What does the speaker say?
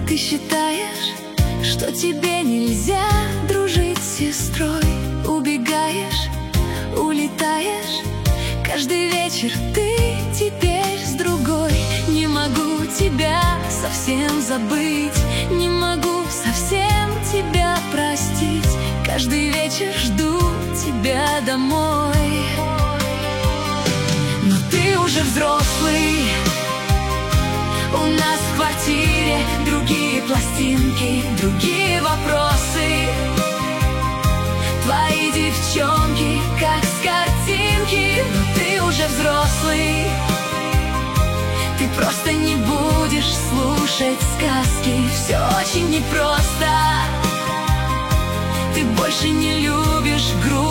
Ты считаешь, что тебе нельзя дружить с сестрой? Убегаешь, улетаешь. Каждый вечер ты теперь с другой. Не могу тебя совсем забыть, не могу совсем тебя простить. Каждый вечер жду тебя домой. Но ты уже взрослый. У нас в квартире другие пластинки, другие вопросы. Твои девчонки, как с картинки. Но ты уже взрослый. Ты просто не будешь слушать сказки. Все очень непросто. Ты больше не любишь грусть.